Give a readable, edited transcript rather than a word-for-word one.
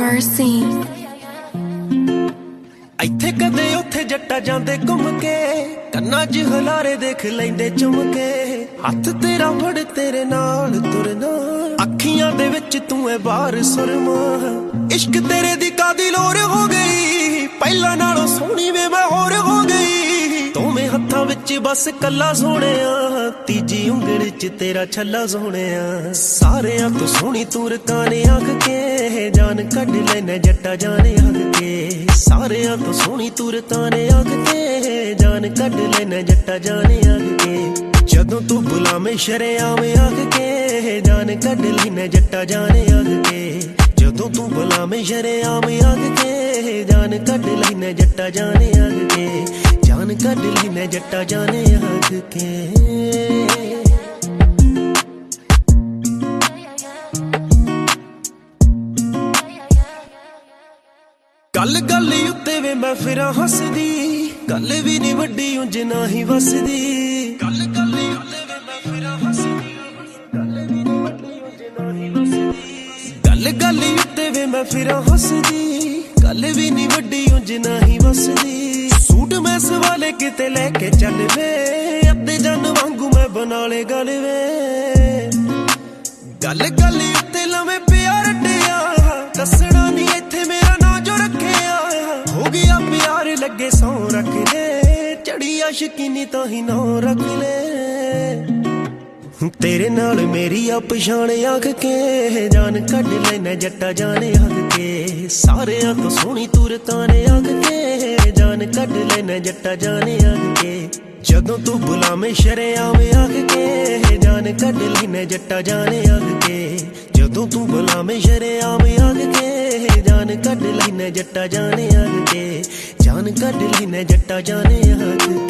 mercy. ਇੱਥੇ ਕਦੇ ਉੱਥੇ ਜੱਟਾ ਜਾਂਦੇ ਘੁੰਮ ਕੇ ਕੰਨਾਂ 'ਚ ਹਲਾਰੇ ਦੇਖ ਲੈਂਦੇ ਚੁੰਮ ਕੇ ਹੱਥ ਤੇਰਾ ਫੜ ਤੇਰੇ ਨਾਲ ਤੁਰਨਾ ਅੱਖੀਆਂ ਦੇ ਵਿੱਚ ਤੂੰ ਐ ਬਾਹਰ ਸੁਰਮਾ ਇਸ਼ਕ ਤੇਰੇ ਦੀ ਕਾਦੀ ਲੋਰ ਹੋ ਗਈ ਪਹਿਲਾਂ ਨਾਲੋਂ ਸੋਹਣੀ ਵੇ ਮੈਂ ਹੋਰ ਹੋ ਗਈ ਦੋਵੇਂ ਹੱਥਾਂ ਵਿੱਚ ਬਸ ਕੱਲਾ ਸੋਹਣਿਆ ਤੀਜੀ ਉਂਗਲ 'ਚ ਤੇਰਾ ਛੱਲਾ ਸੋਹਣਿਆ ਸਾਰਿਆਂ ਤੋਂ ਸੋਹਣੀ ਤੂੰ ਰਕਾਨੇ ਆਖ ਕੇ ਜਾਨ ਕੱਢ ਲੈਣਾ ਜੱਟਾ ਜਾਣੇ ਆਖ ਕੇ ਸਾਰਿਆਂ ਤੋਂ ਸੋਹਣੀ ਤੂੰ ਰਕਾਨੇ ਆਖ ਕੇ ਜਾਨ ਕੱਢ ਲੈਣਾ ਜੱਟਾ ਜਾਣੇ ਆਖ ਕੇ ਜਦੋਂ ਤੂੰ ਬੁਲਾਵੇਂ ਸ਼ਰੇਆਮ ਆਖ ਕੇ ਜਾਨ ਕੱਢ ਲੈਣਾ ਜੱਟਾ ਜਾਣੇ ਆਖ ਕੇ ਜਦੋਂ ਤੂੰ ਬੁਲਾਵੇਂ ਸ਼ਰੇਆਮ ਆਖ ਕੇ ਜਾਨ ਕੱਢ ਲੈਣਾ ਜੱਟਾ ਜਾਣੇ ਆਖ ਕੇ ਜਾਨ ਕੱਢ ਲੈਣਾ ਜੱਟਾ ਜਾਣੇ ਆਖ ਕੇ ਗੱਲ ਗੱਲ ਉੱਤੇ ਵੇ ਮੈਂ ਫਿਰਾਂ ਹੱਸਦੀ ਗੱਲ ਵੀ ਨੀ ਵੱਡੀ ਉਂਝ ਨਾ ਹੀ ਵਸਦੀ ਗੱਲ ਗੱਲ ਉੱਤੇ ਵੇ ਮੈਂ ਫਿਰਾਂ ਹੱਸਦੀ ਗੱਲ ਵੀ ਨੀ ਵੱਡੀ ਉਂਝ ਨਾ ਹੀ ਵਸਦੀ ਗੱਲ ਗੱਲ ਉੱਤੇ ਵੇ ਮੈਂ ਫਿਰਾਂ ਹੱਸਦੀ ਗੱਲ ਵੀ ਨੀ ਵੱਡੀ ਉਂਝ ਨਾ ਹੀ ਵਸਦੀ ਸੂਟ ਮੈਂ ਸਵਾਲੇ ਕਿਤੇ ਲੈ ਕੇ ਚੱਲ ਵੇ ਅੱਧੇ ਜਨ ਵਾਂਗੂ ਮੈਂ ਬਣਾ ਲੇ ਗੱਲ ਵੇ ਗੱਲ ਗੱਲ ਉੱਤੇ ਲਵੇਂ ਪਿਆਰ ਡਿਆ ਦੱਸਣਾ ਨੀ ਇੱਥੇ ਮੇਰਾ ਨਾਂ ਜੋ ਰੱਖਿਆ ਹੋ ਗਿਆ ਪਿਆਰ ਲੱਗੇ ਸੌ ਰੱਖ ਲੈ ਚੜੀ ਆਸ਼ਕੀ ਨੀ ਤਾਂ ਹੀ ਨਾਂ ਰੱਖ ਲੈ ਤੇਰੇ ਨਾਲ ਮੇਰੀ ਆ ਪਛਾਣ ਆਖ ਕੇ ਜਾਨ ਕੱਢ ਲੈਣਾ ਜੱਟਾ ਜਾਣੇ ਆਖ ਕੇ ਸਾਰਿਆਂ ਤੋਂ ਸੋਹਣੀ ਤੂੰ ਰਕਾਨੇ ਆਖ ਕੇ ਜਾਨ ਕੱਢ ਲੈਣਾ ਜੱਟਾ ਜਾਣੇ ਆਖ ਕੇ ਜਦੋਂ ਤੂੰ ਬੁਲਾਵੇਂ ਸ਼ਰੇਆਮ ਆਖ ਕੇ ਜਾਨ ਕੱਢ ਲੈਣਾ ਜੱਟਾ ਜਾਣੇ ਆਖ ਕੇ ਜਦੋਂ ਤੂੰ ਬੁਲਾਵੇਂ ਸ਼ਰੇਆਮ ਆਖ ਕੇ ਜਾਨ ਕੱਢ ਲੈਣਾ ਜੱਟਾ ਜਾਣੇ ਆਖ ਕੇ ਜਾਨ ਕੱਢ ਲੈਣਾ ਜੱਟਾ ਜਾਣੇ ਆਖ